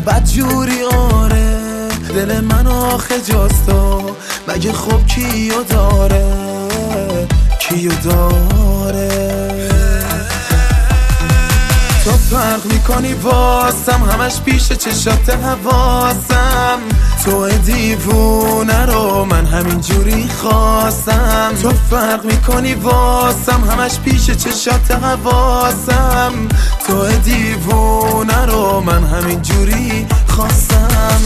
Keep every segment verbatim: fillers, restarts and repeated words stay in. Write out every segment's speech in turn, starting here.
بدجوری آره دل من آخه جاست تو مگه خب کیو داره کیو داره تو فرق میکنی واسم همش پیش چشات حواسم تو دیوونه رو من همین جوری خواستم تو فرق میکنی واسم همش پیش چشات حواسم تو دیوونه رو من همین جوری خواستم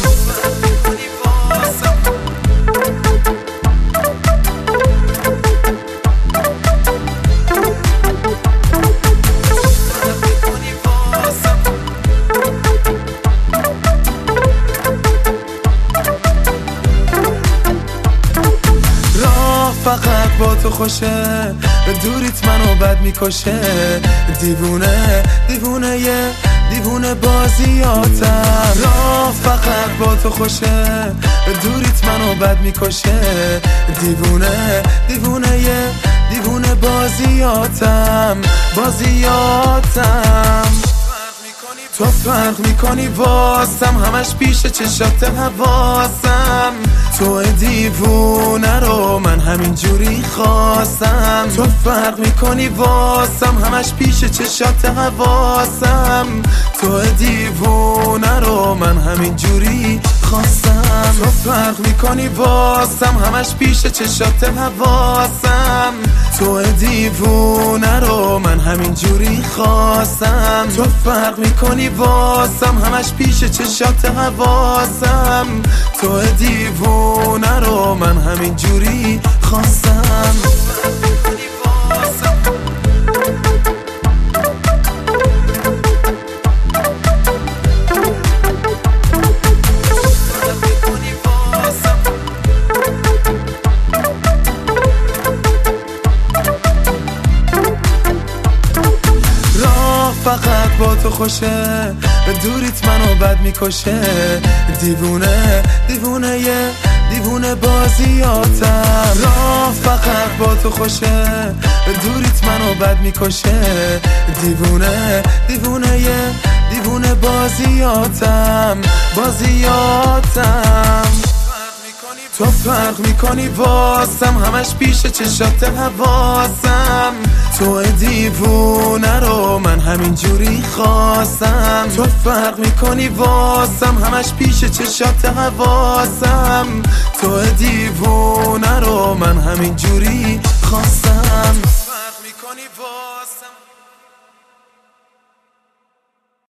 فقط با تو خوشه به دوریت منو بد میکشه دیوونه دیوونه یه دیوونه بازیاتم راه فقط با تو خوشه به دوریت منو بد میکشه دیوونه دیوونه یه دیوونه بازیاتم بازیاتم تو فرق میکنی واسم همش پیش چشات حواسم تو دیوونه رو من همین جوری خواستم تو فرق میکنی واسم همش پیش چشات حواسم تو دیوونه رو من همین جوری خواستم تو فرق میکنی واسم همش پیش چشات حواسم تو دیوونه رو من همین جوری خواستم تو فرق میکنی واسم همش پیش چشات حواسم تو دیوونه رو من همین جوری خواستم فقط با تو خوشه به دوریت منو بد میکشه دیوونه دیوونه یه دیوونه بازیاتم راه فقط با تو خوشه به دوریت منو بد میکشه دیوونه دیوونه یه دیوونه بازیاتم بازیاتم تو فرق میکنی واسم همش پیش چشات حواسم تو دیوونه رو من همین جوری خواستم تو فرق میکنی واسم همش پیش چشات حواسم تو دیوونه رو من همین جوری